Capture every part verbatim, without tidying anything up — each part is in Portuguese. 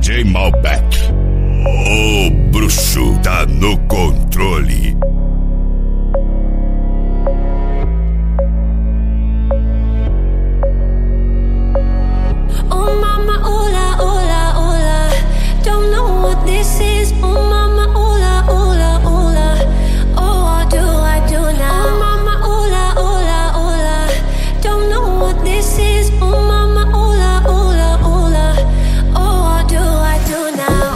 J Malbec, o bruxo tá no controle. Oh mama, oola, oola, oola. Don't know what this is. Oh mama, oola, oola, oola. Oh, what do I do now? Oh mama, oola, oola, oola. Don't know what this is. Oh mama, oola, oola, oola. Oh, what do I do now?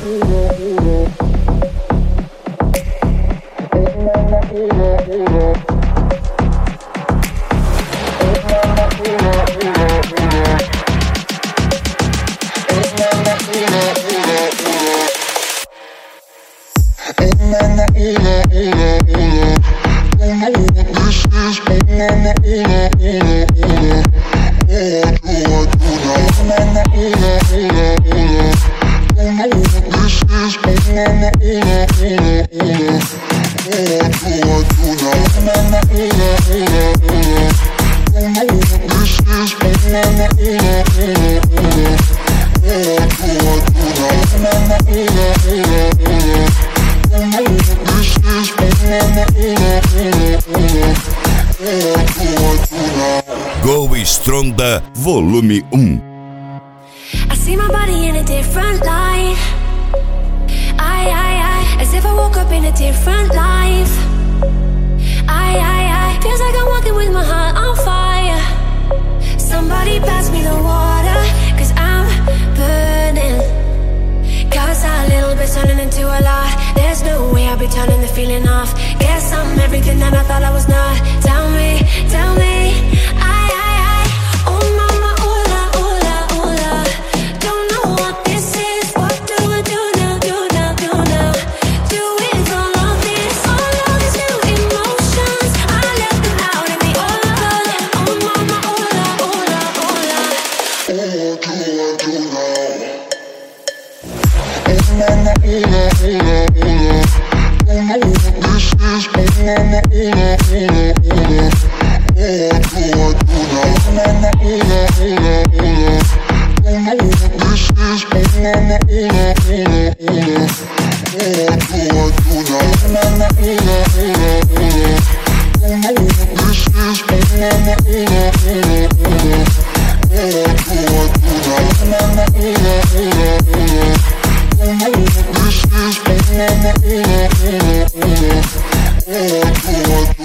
Go Stronda Volume um. I see my body in a different light. I, I, I, as if I woke up in a different life. I, I, I, feels like I'm walking with my heart on fire. Somebody pass me the water, cause I'm burning. Cause a little bit turning into a lot. There's no way I'll be turning the feeling off. Guess I'm everything that I thought I was not. Tell me, tell me, I, I, I, oh mama, oola, oola, oola. Don't know what this is. What do I do now, do now, do now? Do with all of this, all of these new emotions. I left them out in the open. Oh mama, oola, oola, oola. What do I do now? Oh mama, oola, oola, oola. Don't know what this is. Oh mama, oola, oola, oola. What do I do now? Oh mama, oola, oola, oola. Don't know what this is. Oh mama, oola, oola, oola. What do I do now? Oh mama, oola, oola, oola. Don't know what this is. Oh mama, oola, oola, oola. What do I do now? Oh mama, oola, oola, oola. Don't know what this is. Oh mama, oola, oola, oola. What do I do?